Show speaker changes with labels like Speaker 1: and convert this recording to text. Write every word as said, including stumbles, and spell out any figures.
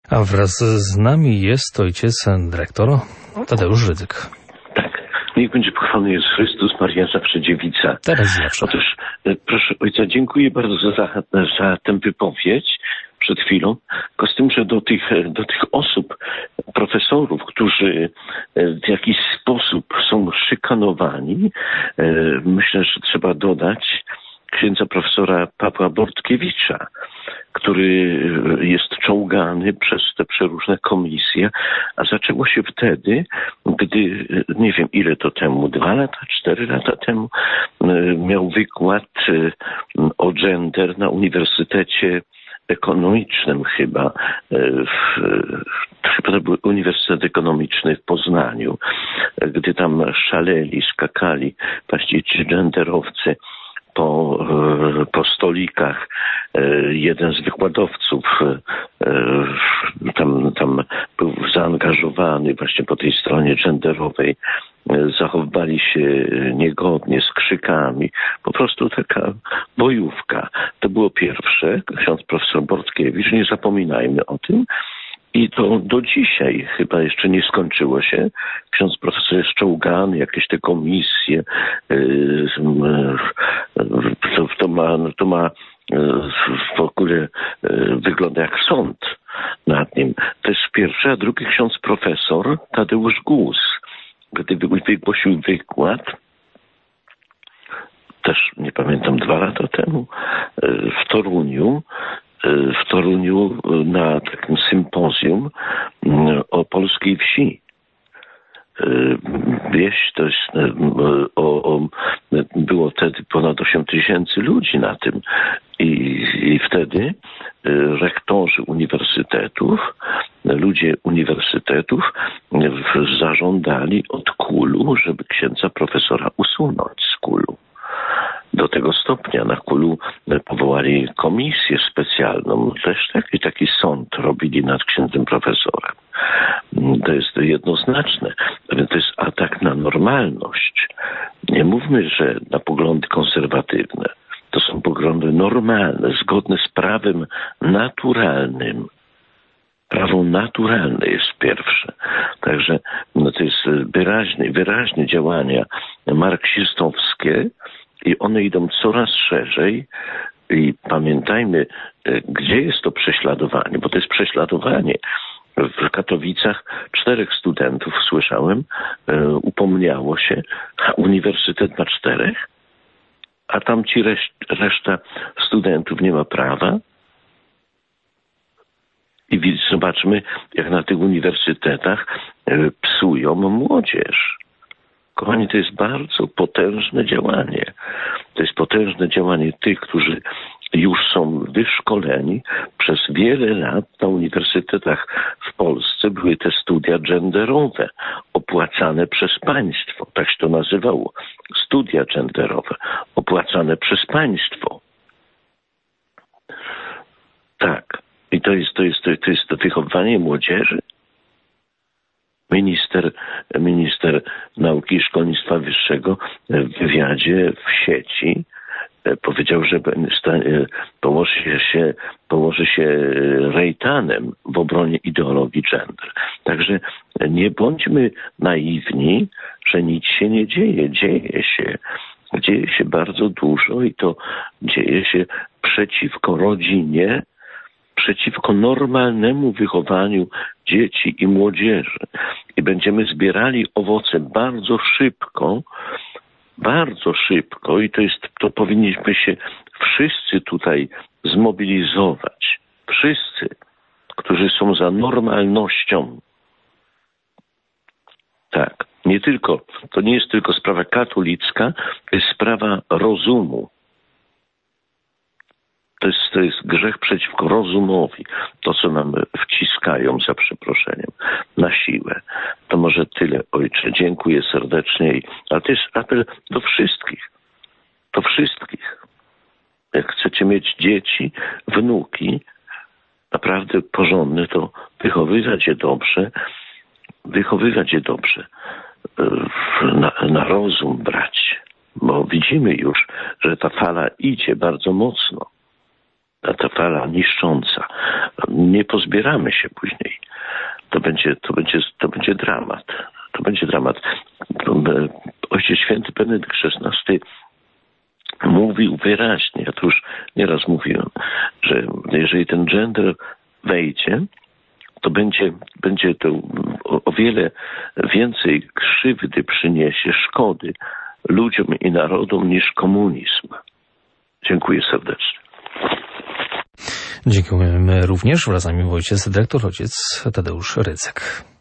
Speaker 1: A wraz z nami jest ojciec dyrektor Tadeusz Rydzyk.
Speaker 2: Tak. Niech będzie pochwalony Jezus Chrystus, Maria zawsze dziewica.
Speaker 1: Teraz zawsze.
Speaker 2: Otóż, proszę ojca, dziękuję bardzo za, za tę wypowiedź przed chwilą. Tylko z tym, że do tych, do tych osób, profesorów, którzy w jakiś sposób są szykanowani, myślę, że trzeba dodać księdza profesora Pawła Bortkiewicza, który jest czołgany przez te przeróżne komisje, a zaczęło się wtedy, gdy, nie wiem ile to temu, dwa lata, cztery lata temu, miał wykład o gender na Uniwersytecie Ekonomicznym chyba, w, chyba to był Uniwersytet Ekonomiczny w Poznaniu, gdy tam szaleli, skakali właściwie ci genderowcy po, po stolikach. Jeden z wykładowców tam, tam był zaangażowany właśnie po tej stronie genderowej. Zachowywali się niegodnie, z krzykami. Po prostu taka bojówka. To było pierwsze. Ksiądz profesor Bortkiewicz, nie zapominajmy o tym. I to do dzisiaj chyba jeszcze nie skończyło się. Ksiądz profesor jest czołgany, jakieś te komisje. To, to ma, to ma w ogóle wygląda jak sąd nad nim. To jest pierwszy, a drugi ksiądz profesor Tadeusz Guz, gdy wygłosił wykład, też nie pamiętam, dwa lata temu, w Toruniu, w Toruniu na takim sympozjum o polskiej wsi. Wieś to jest, o, o, było wtedy ponad osiem tysięcy ludzi na tym i, i wtedy rektorzy uniwersytetów, ludzie uniwersytetów zażądali od KUL-u, żeby księdza profesora usunąć z KUL-u. Do tego stopnia na KUL-u powołali komisję specjalną, też taki, taki sąd robili nad księdzem profesorem. To jest jednoznaczne. To jest atak na normalność. Nie mówmy, że na poglądy konserwatywne. To są poglądy normalne, zgodne z prawem naturalnym. Prawo naturalne jest pierwsze. Także no to jest wyraźne, wyraźne działania marksistowskie i one idą coraz szerzej. I pamiętajmy, gdzie jest to prześladowanie, bo to jest prześladowanie. W Katowicach czterech studentów, słyszałem, upomniało się, a uniwersytet ma czterech, a tam ci resz- reszta studentów nie ma prawa. I zobaczmy, jak na tych uniwersytetach psują młodzież. Kochani, to jest bardzo potężne działanie. To jest potężne działanie tych, którzy już są wyszkoleni. Przez wiele lat na uniwersytetach w Polsce były te studia genderowe, opłacane przez państwo. Tak się to nazywało. Studia genderowe, opłacane przez państwo. Tak. I to jest, to jest, to jest to wychowanie młodzieży. Minister, minister Nauki i Szkolnictwa Wyższego w wywiadzie w sieci powiedział, że położy się, położy się rejtanem w obronie ideologii gender. Także nie bądźmy naiwni, że nic się nie dzieje. Dzieje się. Dzieje się bardzo dużo i to dzieje się przeciwko rodzinie, przeciwko normalnemu wychowaniu dzieci i młodzieży. I będziemy zbierali owoce bardzo szybko, bardzo szybko i to jest, to powinniśmy się wszyscy tutaj zmobilizować. Wszyscy, którzy są za normalnością. Tak, nie tylko, to nie jest tylko sprawa katolicka, to jest sprawa rozumu. To jest, to jest grzech przeciwko rozumowi. To, co nam wciskają, za przeproszeniem, na siłę. To może tyle, ojcze. Dziękuję serdecznie. Ale to jest apel do wszystkich. Do wszystkich. Jak chcecie mieć dzieci, wnuki, naprawdę porządne, to wychowywać je dobrze. Wychowywać je dobrze. Na, na rozum brać. Bo widzimy już, że ta fala idzie bardzo mocno. ta fala niszcząca. Nie pozbieramy się później. To będzie, to będzie, to będzie dramat. To będzie dramat. Ojciec Święty Benedykt szesnasty mówił wyraźnie, ja to już nieraz mówiłem, że jeżeli ten gender wejdzie, to będzie, będzie to o, o wiele więcej krzywdy przyniesie, szkody ludziom i narodom niż komunizm. Dziękuję serdecznie.
Speaker 1: Dziękujemy również. Wraz z nami ojciec dyrektor, ojciec Tadeusz Rydzyk.